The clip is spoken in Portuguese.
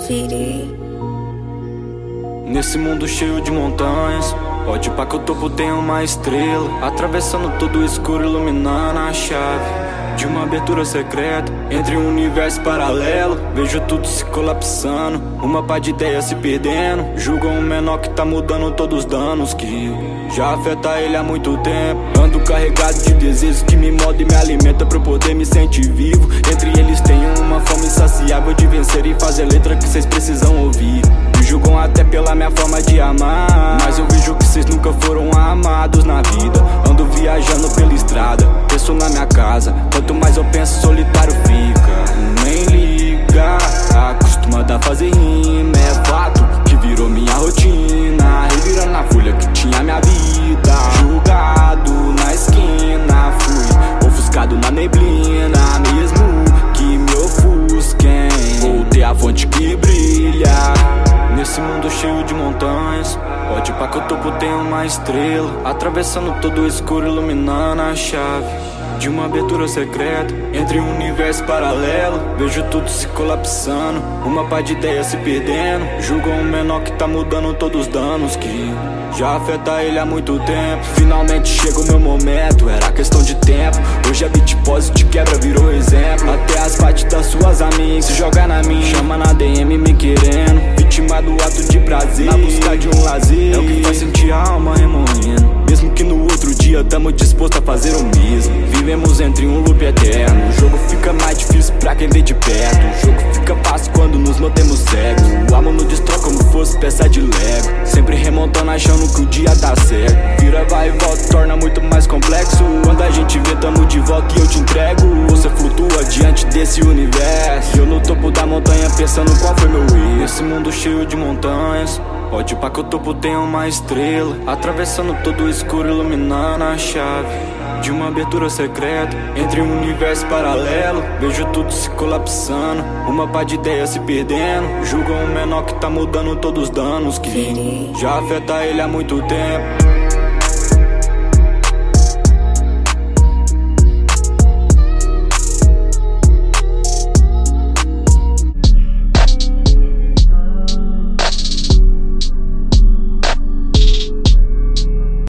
Firi. Nesse mundo cheio de montanhas, pode pá que o topo tem uma estrela, atravessando todo o escuro, iluminando a chave de uma abertura secreta entre um universo paralelo. Vejo tudo se colapsando, uma pá de ideias se perdendo. Julgam um menor que tá mudando todos os danos que já afeta ele há muito tempo. Ando carregado de desejos que me moldam e me alimenta pra eu poder me sentir vivo. Entre eles tenho uma fome insaciável de vencer e fazer letra que cês precisam ouvir. Me julgam até pela minha forma de amar, mas eu vejo que cês nunca foram amados na vida. Ando viajando pela estrada, penso na minha casa. Quanto mais eu penso, solitário fica. Nem liga, acostumado a fazer rima. É fato que virou minha rotina, revirando a folha que tinha minha vida. Julgado na esquina, fui ofuscado na neblina. Mesmo que me ofusquem, voltei à fonte que brilha. Nesse mundo cheio de montanhas, pode pá que o topo tem uma estrela, atravessando todo o escuro, iluminando a chave de uma abertura secreta entre um universo paralelo. Vejo tudo se colapsando, uma pá de ideias se perdendo. Julgam um menor que tá mudando todos os danos que já afeta ele há muito tempo. Finalmente chega o meu momento, era questão de tempo. Hoje a beatpose te quebra, virou exemplo. Até as partes das suas amigas se joga na minha, chama na DM me querendo, vítima do ato de prazer, na busca de um lazer. É o que faz sentir a alma remoendo, mesmo que no outro dia tamo disposto a fazer o mesmo. Vivemos entre um loop eterno, o jogo fica mais difícil pra quem vê de perto. O jogo fica fácil quando nos mantemos cegos. O amor nos destrói como fosse peça de Lego, sempre remontando achando que o dia tá certo. Vira, vai e volta, torna muito mais complexo. Quando a gente vê, tamo de volta e eu te entrego. Você flutua diante desse universo, eu no topo da montanha pensando qual foi meu erro. Nesse mundo cheio de montanhas, pode pá que o topo tem uma estrela, atravessando todo o escuro, iluminando a chave de uma abertura secreta entre um universo paralelo. Vejo tudo se colapsando, uma pá de ideias se perdendo. Julgam um menor que tá mudando todos os danos que já afeta ele há muito tempo.